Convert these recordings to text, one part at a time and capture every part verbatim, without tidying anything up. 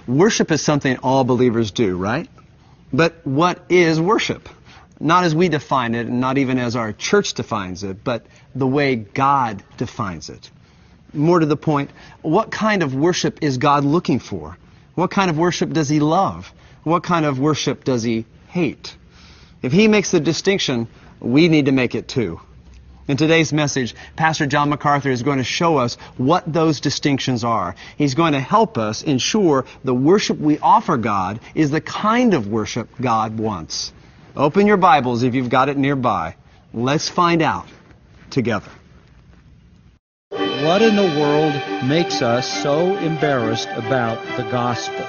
Worship is something all believers do, right? But what is worship? Not as we define it, and not even as our church defines it, but the way God defines it. More to the point, what kind of worship is God looking for? What kind of worship does He love? What kind of worship does He hate? If He makes the distinction, we need to make it too. In today's message, Pastor John MacArthur is going to show us what those distinctions are. He's going to help us ensure the worship we offer God is the kind of worship God wants. Open your Bibles if you've got it nearby. Let's find out together. What in the world makes us so embarrassed about the gospel?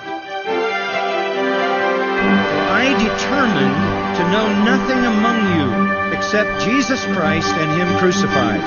I determined to know nothing among you except Jesus Christ and Him crucified.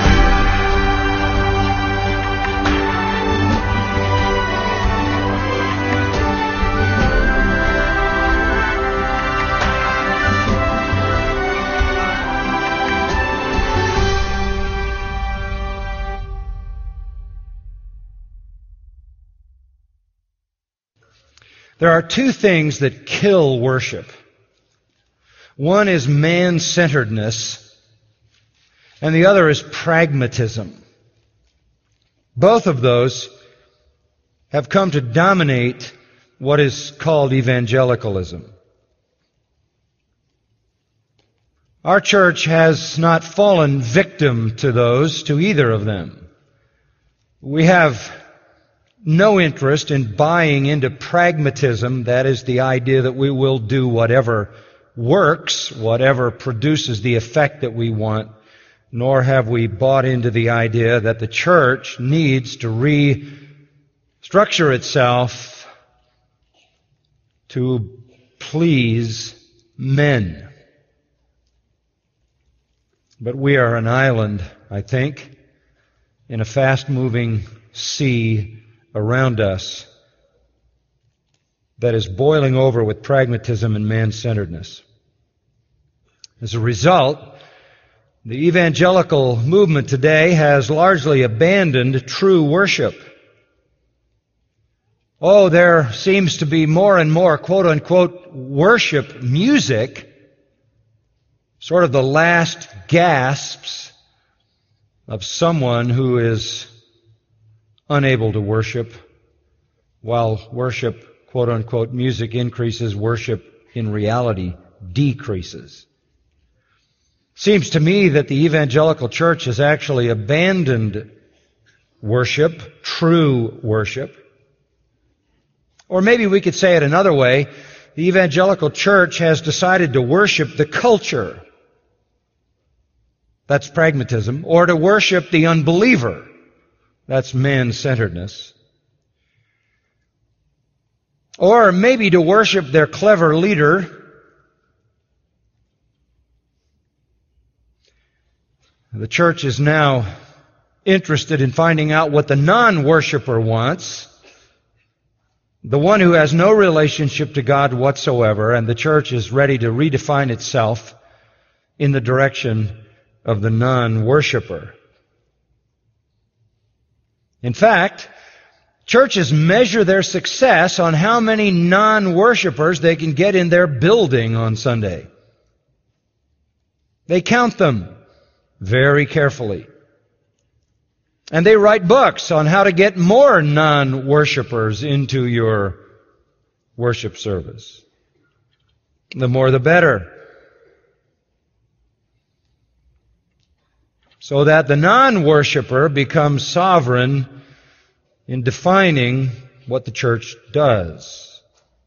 There are two things that kill worship. One is man-centeredness, and the other is pragmatism. Both of those have come to dominate what is called evangelicalism. Our church has not fallen victim to those, to either of them. We have no interest in buying into pragmatism, that is the idea that we will do whatever works, whatever produces the effect that we want, nor have we bought into the idea that the church needs to restructure itself to please men. But we are an island, I think, in a fast-moving sea around us that is boiling over with pragmatism and man-centeredness. As a result, the evangelical movement today has largely abandoned true worship. Oh, there seems to be more and more quote-unquote worship music, sort of the last gasps of someone who is unable to worship, while worship, quote-unquote, music increases, worship in reality decreases. Seems to me that the evangelical church has actually abandoned worship, true worship. Or maybe we could say it another way, the evangelical church has decided to worship the culture. That's pragmatism. Or to worship the unbeliever. That's man-centeredness. Or maybe to worship their clever leader. The church is now interested in finding out what the non-worshiper wants, the one who has no relationship to God whatsoever, and the church is ready to redefine itself in the direction of the non-worshiper. In fact, churches measure their success on how many non-worshipers they can get in their building on Sunday. They count them very carefully. And they write books on how to get more non-worshipers into your worship service. The more the better. So that the non-worshiper becomes sovereign in defining what the church does.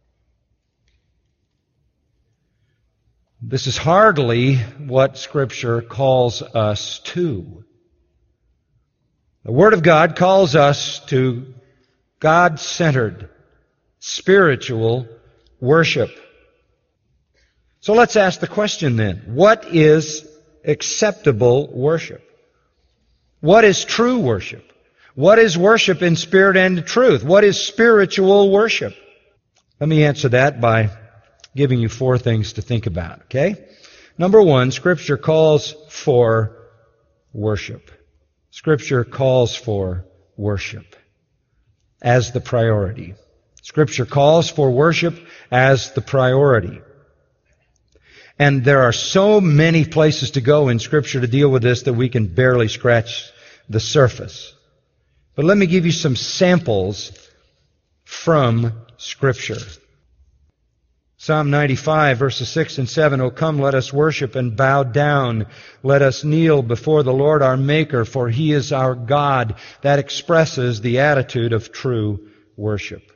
This is hardly what Scripture calls us to. The Word of God calls us to God-centered, spiritual worship. So let's ask the question then, what is acceptable worship? What is true worship? What is worship in spirit and truth? What is spiritual worship? Let me answer that by giving you four things to think about, okay? Number one, Scripture calls for worship. Scripture calls for worship as the priority. Scripture calls for worship as the priority. And there are so many places to go in Scripture to deal with this that we can barely scratch the surface. But let me give you some samples from Scripture. Psalm ninety-five, verses six and seven, O come, let us worship and bow down. Let us kneel before the Lord our Maker, for He is our God. That expresses the attitude of true worship.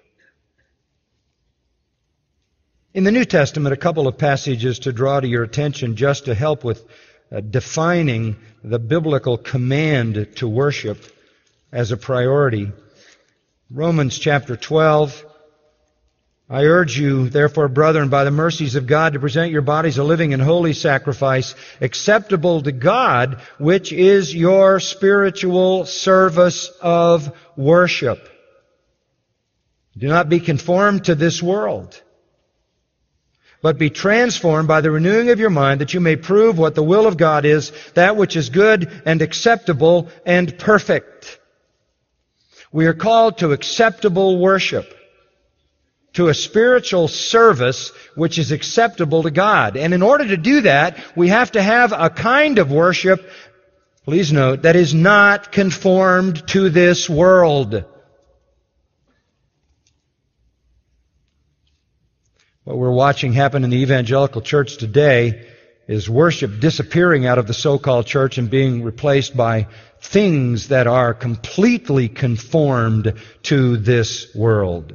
In the New Testament, a couple of passages to draw to your attention just to help with uh, defining the biblical command to worship as a priority. Romans chapter twelve, I urge you, therefore, brethren, by the mercies of God, to present your bodies a living and holy sacrifice, acceptable to God, which is your spiritual service of worship. Do not be conformed to this world, but be transformed by the renewing of your mind, that you may prove what the will of God is, that which is good and acceptable and perfect. We are called to acceptable worship, to a spiritual service which is acceptable to God. And in order to do that, we have to have a kind of worship, please note, that is not conformed to this world. What we're watching happen in the evangelical church today is worship disappearing out of the so-called church and being replaced by things that are completely conformed to this world.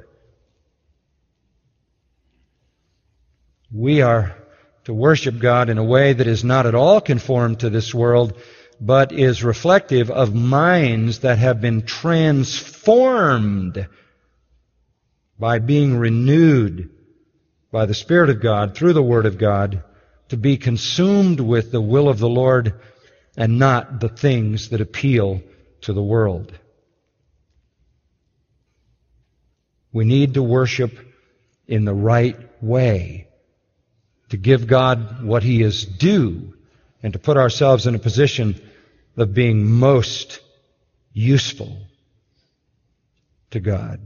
We are to worship God in a way that is not at all conformed to this world, but is reflective of minds that have been transformed by being renewed by the Spirit of God through the Word of God to be consumed with the will of the Lord and not the things that appeal to the world. We need to worship in the right way, to give God what He is due, and to put ourselves in a position of being most useful to God.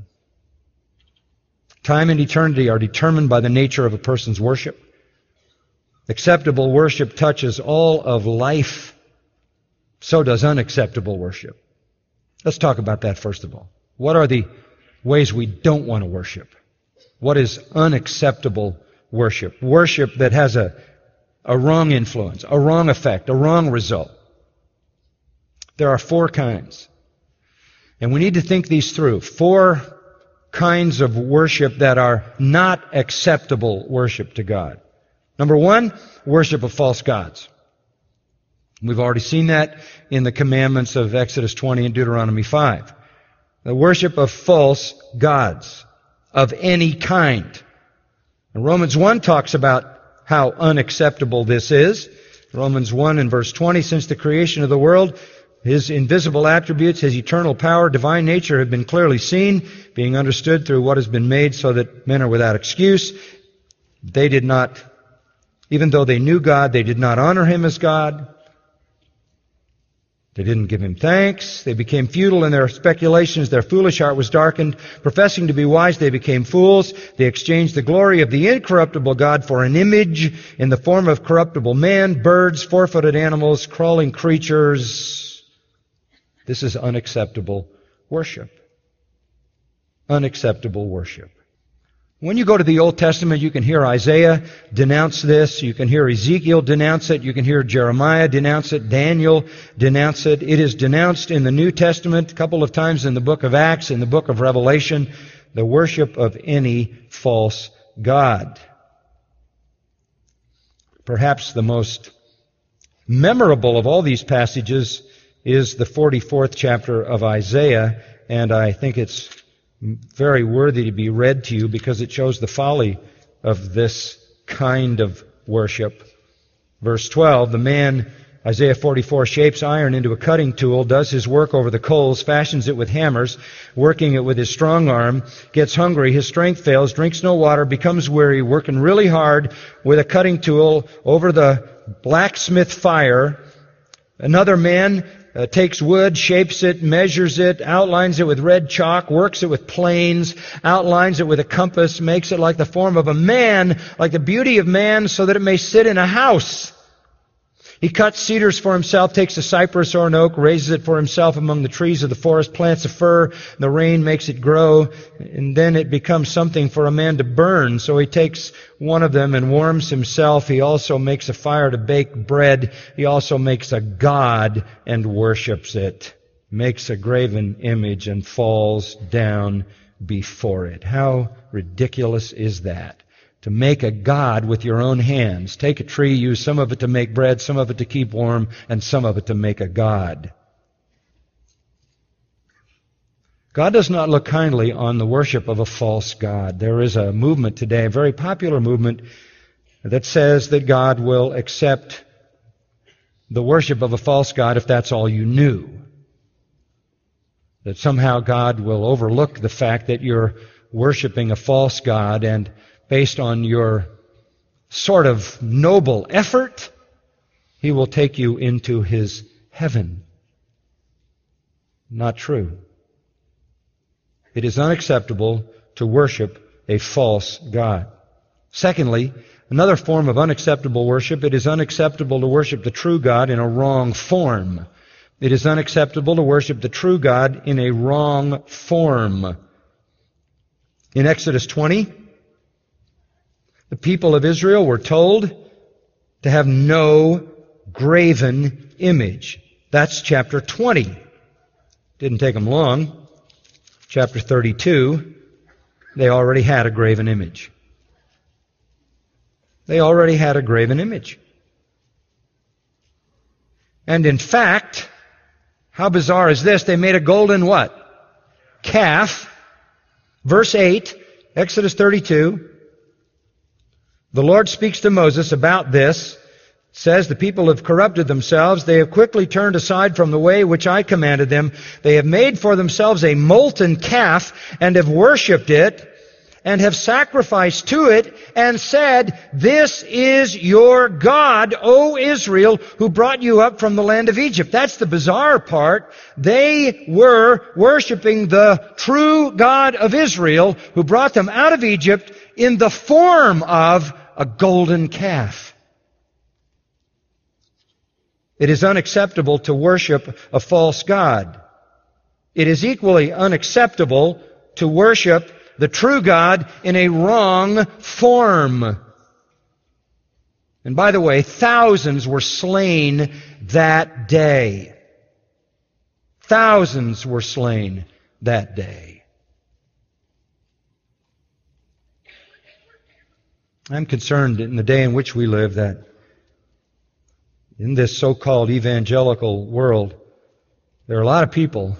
Time and eternity are determined by the nature of a person's worship. Acceptable worship touches all of life. So does unacceptable worship. Let's talk about that first of all. What are the ways we don't want to worship? What is unacceptable worship? Worship that has a, a wrong influence, a wrong effect, a wrong result. There are four kinds. And we need to think these through. Four kinds of worship that are not acceptable worship to God. Number one, worship of false gods. We've already seen that in the commandments of Exodus twenty and Deuteronomy five. The worship of false gods of any kind. And Romans one talks about how unacceptable this is. Romans one and verse twenty, since the creation of the world, His invisible attributes, His eternal power, divine nature have been clearly seen, being understood through what has been made, so that men are without excuse. They did not, even though they knew God, they did not honor Him as God. They didn't give Him thanks. They became futile in their speculations. Their foolish heart was darkened. Professing to be wise, they became fools. They exchanged the glory of the incorruptible God for an image in the form of corruptible man, birds, four-footed animals, crawling creatures. This is unacceptable worship. Unacceptable worship. When you go to the Old Testament, you can hear Isaiah denounce this. You can hear Ezekiel denounce it. You can hear Jeremiah denounce it. Daniel denounce it. It is denounced in the New Testament a couple of times in the book of Acts, in the book of Revelation, the worship of any false god. Perhaps the most memorable of all these passages is the forty-fourth chapter of Isaiah, and I think it's very worthy to be read to you because it shows the folly of this kind of worship. Verse twelve, the man, Isaiah forty-four, shapes iron into a cutting tool, does his work over the coals, fashions it with hammers, working it with his strong arm, gets hungry, his strength fails, drinks no water, becomes weary, working really hard with a cutting tool over the blacksmith fire. Another man uh, takes wood, shapes it, measures it, outlines it with red chalk, works it with planes, outlines it with a compass, makes it like the form of a man, like the beauty of man, so that it may sit in a house. He cuts cedars for himself, takes a cypress or an oak, raises it for himself among the trees of the forest, plants a fir, the rain makes it grow, and then it becomes something for a man to burn. So he takes one of them and warms himself. He also makes a fire to bake bread. He also makes a god and worships it, makes a graven image and falls down before it. How ridiculous is that? To make a god with your own hands. Take a tree, use some of it to make bread, some of it to keep warm, and some of it to make a god. God does not look kindly on the worship of a false god. There is a movement today, a very popular movement, that says that God will accept the worship of a false god if that's all you knew. That somehow God will overlook the fact that you're worshiping a false god, and based on your sort of noble effort, He will take you into His heaven. Not true. It is unacceptable to worship a false god. Secondly, another form of unacceptable worship, it is unacceptable to worship the true God in a wrong form. It is unacceptable to worship the true God in a wrong form. In Exodus twenty, the people of Israel were told to have no graven image. That's chapter twenty. Didn't take them long. Chapter thirty-two, they already had a graven image. They already had a graven image. And in fact, how bizarre is this? They made a golden what? Calf. Verse eight, Exodus thirty-two. The Lord speaks to Moses about this. It says, the people have corrupted themselves. They have quickly turned aside from the way which I commanded them. They have made for themselves a molten calf and have worshipped it and have sacrificed to it and said, this is your God, O Israel, who brought you up from the land of Egypt. That's the bizarre part. They were worshiping the true God of Israel, who brought them out of Egypt in the form of a golden calf. It is unacceptable to worship a false god. It is equally unacceptable to worship the true God in a wrong form. And by the way, thousands were slain that day. Thousands were slain that day. I'm concerned in the day in which we live that in this so-called evangelical world, there are a lot of people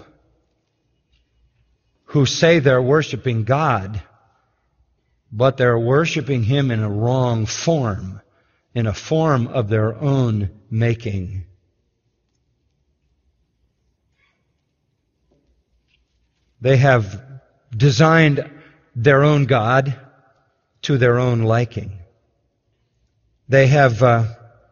who say they're worshiping God, but they're worshiping Him in a wrong form, in a form of their own making. They have designed their own God to their own liking. They have uh,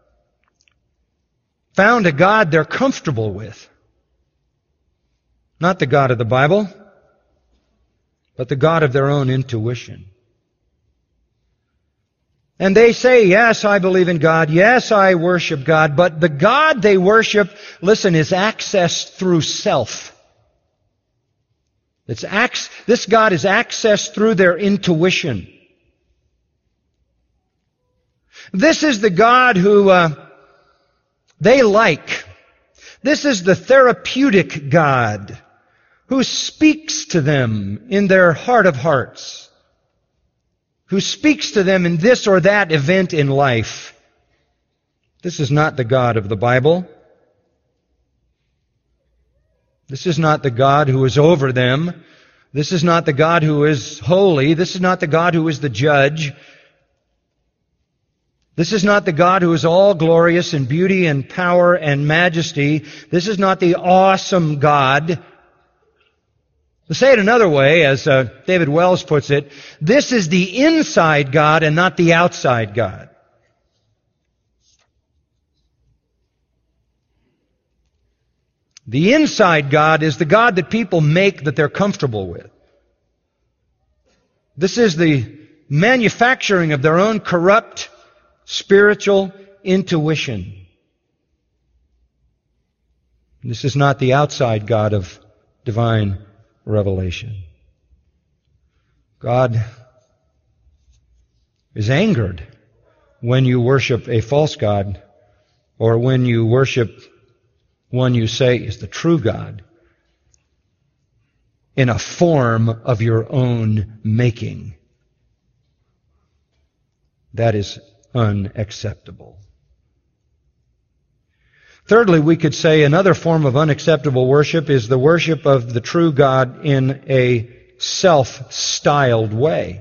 found a God they're comfortable with. Not the God of the Bible, but the God of their own intuition. And they say, yes, I believe in God. Yes, I worship God. But the God they worship, listen, is accessed through self. It's ac- this God is accessed through their intuition. This is the God who uh, they like. This is the therapeutic God who speaks to them in their heart of hearts, who speaks to them in this or that event in life. This is not the God of the Bible. This is not the God who is over them. This is not the God who is holy. This is not the God who is the judge. This is not the God who is all glorious in beauty and power and majesty. This is not the awesome God. To say it another way, as uh, David Wells puts it, this is the inside God and not the outside God. The inside God is the God that people make that they're comfortable with. This is the manufacturing of their own corrupt spiritual intuition. This is not the outside God of divine revelation. God is angered when you worship a false god or when you worship one you say is the true God in a form of your own making. That is unacceptable. Thirdly, we could say another form of unacceptable worship is the worship of the true God in a self-styled way.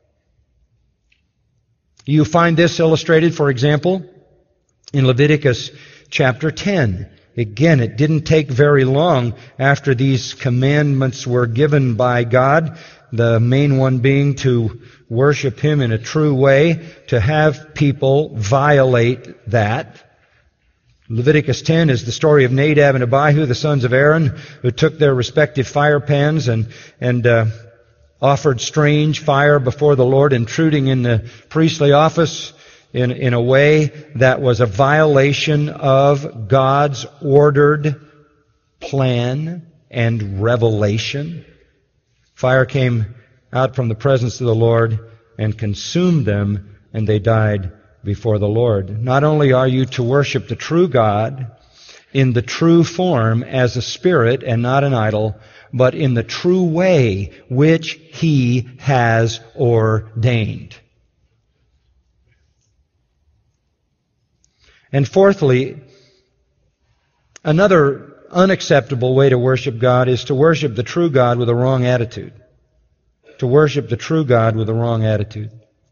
You find this illustrated, for example, in Leviticus chapter ten. Again, it didn't take very long after these commandments were given by God, the main one being to worship Him in a true way, to have people violate that. Leviticus ten is the story of Nadab and Abihu, the sons of Aaron, who took their respective fire pans and, and uh, offered strange fire before the Lord, intruding in the priestly office in, in a way that was a violation of God's ordered plan and revelation. Fire came out from the presence of the Lord and consumed them, and they died before the Lord. Not only are you to worship the true God in the true form as a spirit and not an idol, but in the true way which He has ordained. And fourthly, another unacceptable way to worship God is to worship the true God with a wrong attitude. To worship the true God with a wrong attitude.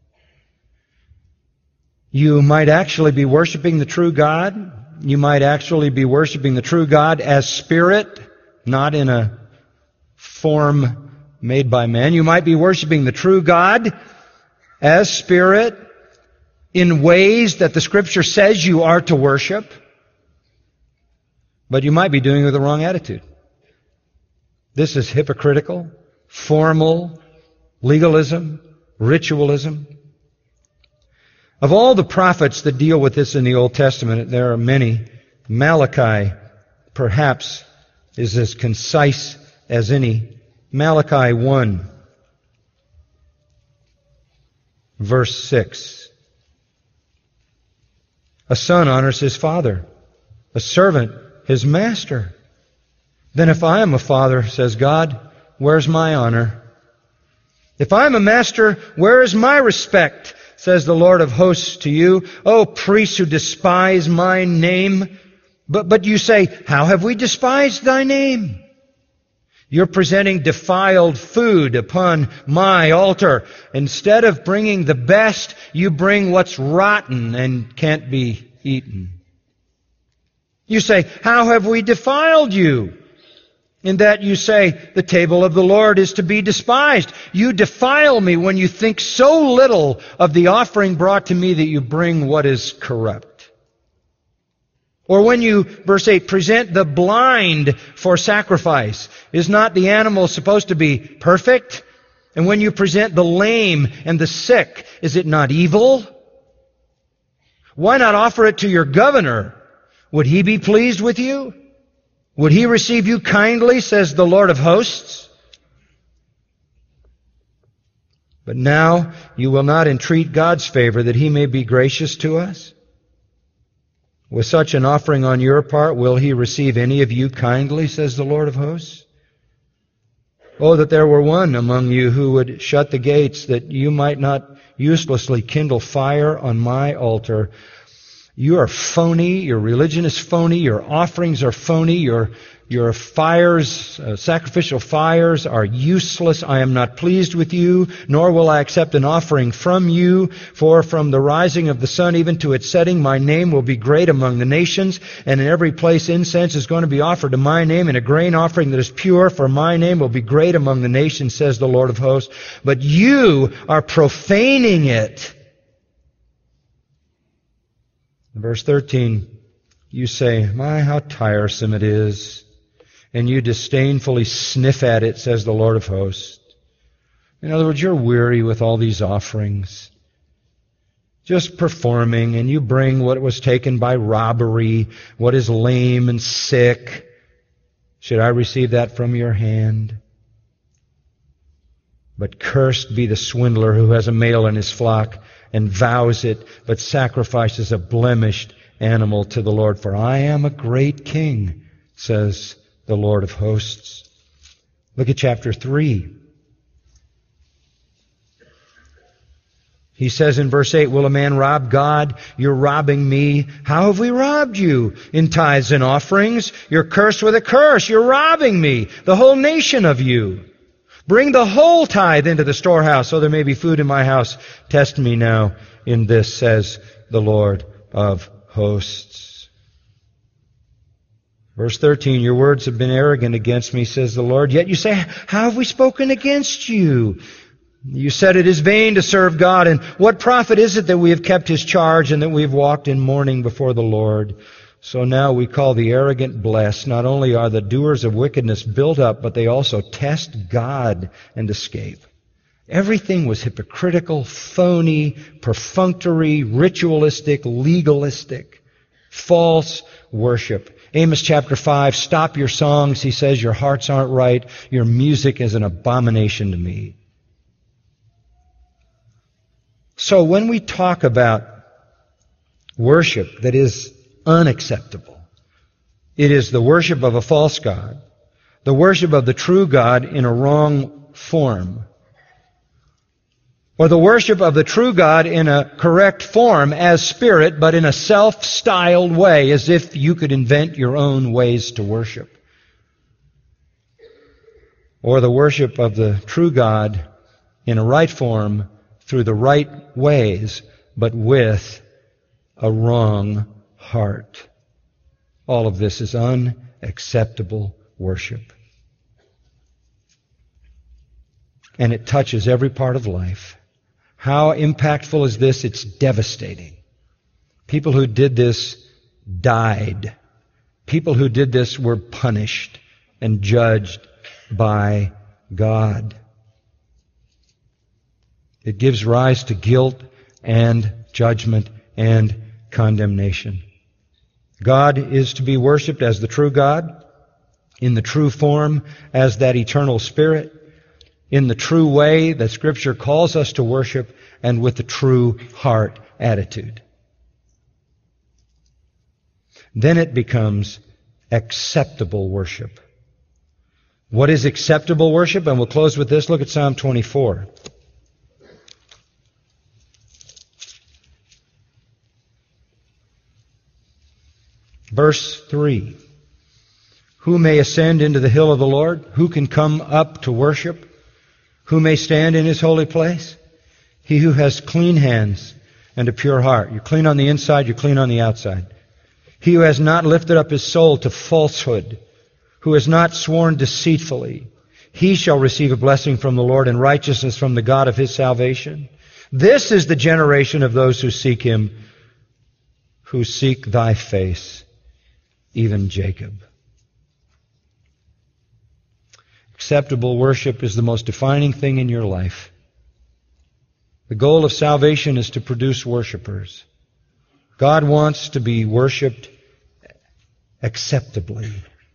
You might actually be worshiping the true God. You might actually be worshiping the true God as spirit, not in a form made by man. You might be worshiping the true God as spirit in ways that the Scripture says you are to worship. But you might be doing it with the wrong attitude. This is hypocritical, formal, legalism, ritualism. Of all the prophets that deal with this in the Old Testament, there are many. Malachi, perhaps, is as concise as any. Malachi one, verse six. A son honors his father, a servant his master. Then if I am a father, says God, where's my honor? If I am a master, where is my respect? Says the Lord of hosts to you. O priests who despise my name. But, but you say, how have we despised thy name? You're presenting defiled food upon my altar. Instead of bringing the best, you bring what's rotten and can't be eaten. You say, how have we defiled you? In that you say, the table of the Lord is to be despised. You defile me when you think so little of the offering brought to me that you bring what is corrupt. Or when you, verse eight, present the blind for sacrifice. Is not the animal supposed to be perfect? And when you present the lame and the sick, is it not evil? Why not offer it to your governor? Would he be pleased with you? Would he receive you kindly, says the Lord of hosts? But now you will not entreat God's favor that He may be gracious to us? With such an offering on your part, will He receive any of you kindly, says the Lord of hosts? Oh, that there were one among you who would shut the gates, that you might not uselessly kindle fire on my altar. You are phony. Your religion is phony. Your offerings are phony. Your, your fires, uh, sacrificial fires are useless. I am not pleased with you, nor will I accept an offering from you. For from the rising of the sun even to its setting, my name will be great among the nations. And in every place incense is going to be offered to my name, and a grain offering that is pure, for my name will be great among the nations, says the Lord of hosts. But you are profaning it. Verse thirteen, you say, my, how tiresome it is. and you disdainfully sniff at it, says the Lord of hosts. In other words, you're weary with all these offerings, just performing, and you bring what was taken by robbery, what is lame and sick. Should I receive that from your hand? But cursed be the swindler who has a male in his flock and vows it, but sacrifices a blemished animal to the Lord. For I am a great king, says the Lord of hosts. Look at chapter three. He says in verse eight, will a man rob God? You're robbing me. How have we robbed you? In tithes and offerings. You're cursed with a curse. You're robbing me, the whole nation of you. Bring the whole tithe into the storehouse, so there may be food in my house. Test me now in this, says the Lord of hosts. Verse thirteen, your words have been arrogant against me, says the Lord. Yet you say, how have we spoken against you? You said it is vain to serve God, and what profit is it that we have kept His charge and that we have walked in mourning before the Lord? So now we call the arrogant blessed. Not only are the doers of wickedness built up, but they also test God and escape. Everything was hypocritical, phony, perfunctory, ritualistic, legalistic, false worship. Amos chapter five, stop your songs, he says, your hearts aren't right, your music is an abomination to me. So when we talk about worship that is unacceptable, it is the worship of a false god, the worship of the true God in a wrong form, or the worship of the true God in a correct form as spirit, but in a self-styled way, as if you could invent your own ways to worship. Or the worship of the true God in a right form, through the right ways, but with a wrong heart. All of this is unacceptable worship. And it touches every part of life. How impactful is this? It's devastating. People who did this died. People who did this were punished and judged by God. It gives rise to guilt and judgment and condemnation. God is to be worshipped as the true God, in the true form as that eternal Spirit, in the true way that Scripture calls us to worship, and with the true heart attitude. Then it becomes acceptable worship. What is acceptable worship? And we'll close with this. Look at Psalm twenty-four. Verse three. Who may ascend into the hill of the Lord? Who can come up to worship? Who may stand in His holy place? He who has clean hands and a pure heart. You're clean on the inside, you're clean on the outside. He who has not lifted up his soul to falsehood, who has not sworn deceitfully, he shall receive a blessing from the Lord and righteousness from the God of his salvation. This is the generation of those who seek Him, who seek Thy face, even Jacob. Acceptable worship is the most defining thing in your life. The goal of salvation is to produce worshipers. God wants to be worshipped acceptably.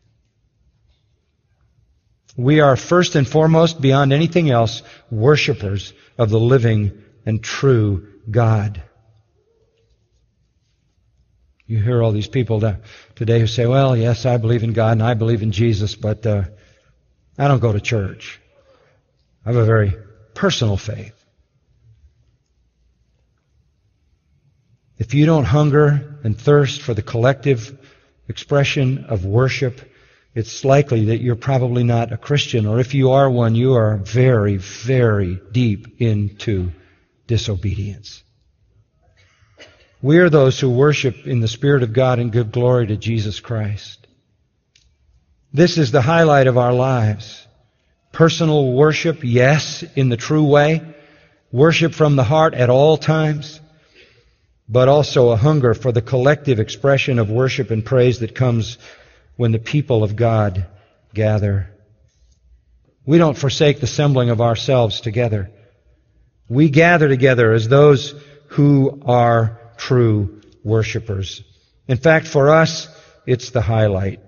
We are first and foremost, beyond anything else, worshipers of the living and true God. You hear all these people today who say, well, yes, I believe in God and I believe in Jesus, but uh, I don't go to church. I have a very personal faith. If you don't hunger and thirst for the collective expression of worship, it's likely that you're probably not a Christian, or if you are one, you are very, very deep into disobedience. We are those who worship in the Spirit of God and give glory to Jesus Christ. This is the highlight of our lives. Personal worship, yes, in the true way. Worship from the heart at all times. But also a hunger for the collective expression of worship and praise that comes when the people of God gather. We don't forsake the assembling of ourselves together. We gather together as those who are true worshipers. In fact, for us, it's the highlight.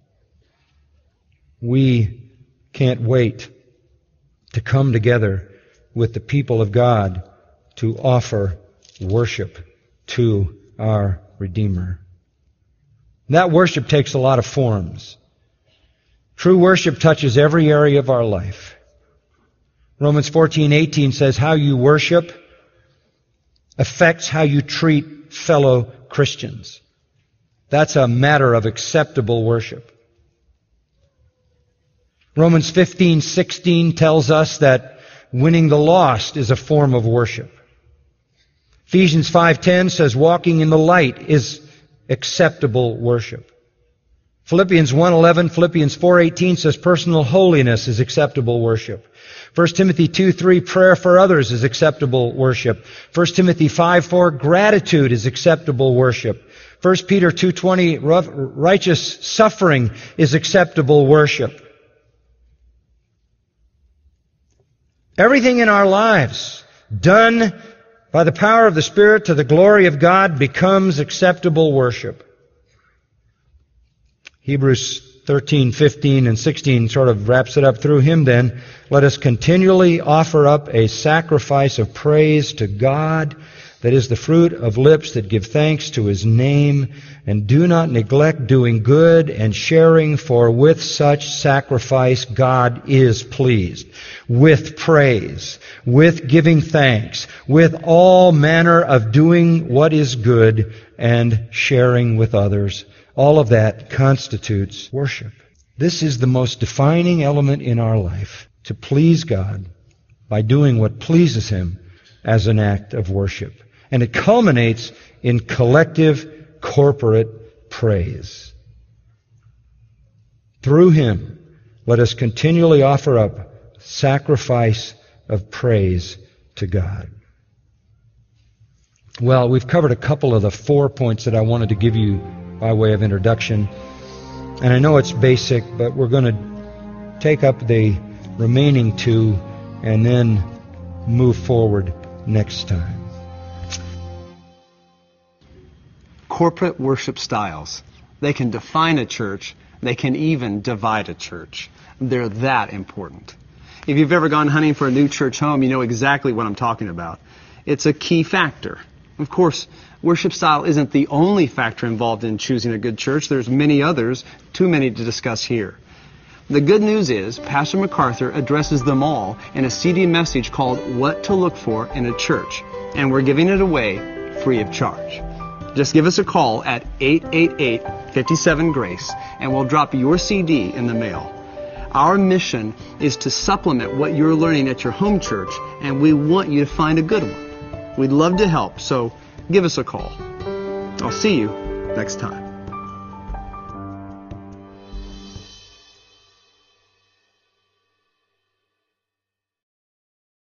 We can't wait to come together with the people of God to offer worship to our Redeemer. That worship takes a lot of forms. True worship touches every area of our life. Romans fourteen eighteen says, how you worship affects how you treat fellow Christians. That's a matter of acceptable worship. Romans fifteen sixteen tells us that winning the lost is a form of worship. Ephesians five ten says walking in the light is acceptable worship. Philippians one eleven, Philippians four eighteen says personal holiness is acceptable worship. First Timothy two three, prayer for others is acceptable worship. First Timothy five four, gratitude is acceptable worship. First Peter two twenty, righteous suffering is acceptable worship. Everything in our lives done by the power of the Spirit to the glory of God becomes acceptable worship. Hebrews thirteen, fifteen, and sixteen sort of wraps it up. Through Him then, let us continually offer up a sacrifice of praise to God, that is the fruit of lips that give thanks to His name, and do not neglect doing good and sharing, for with such sacrifice God is pleased. With praise, with giving thanks, with all manner of doing what is good and sharing with others. All of that constitutes worship. This is the most defining element in our life, to please God by doing what pleases Him as an act of worship. And it culminates in collective, corporate praise. Through Him, let us continually offer up sacrifice of praise to God. Well, we've covered a couple of the four points that I wanted to give you by way of introduction. And I know it's basic, but we're going to take up the remaining two and then move forward next time. Corporate worship styles. They can define a church. They can even divide a church. They're that important. If you've ever gone hunting for a new church home, you know exactly what I'm talking about. It's a key factor. Of course, worship style isn't the only factor involved in choosing a good church. There's many others, too many to discuss here. The good news is Pastor MacArthur addresses them all in a C D message called What to Look For in a Church, and we're giving it away free of charge. Just give us a call at eight eight eight, five seven, GRACE, and we'll drop your C D in the mail. Our mission is to supplement what you're learning at your home church, and we want you to find a good one. We'd love to help, so give us a call. I'll see you next time.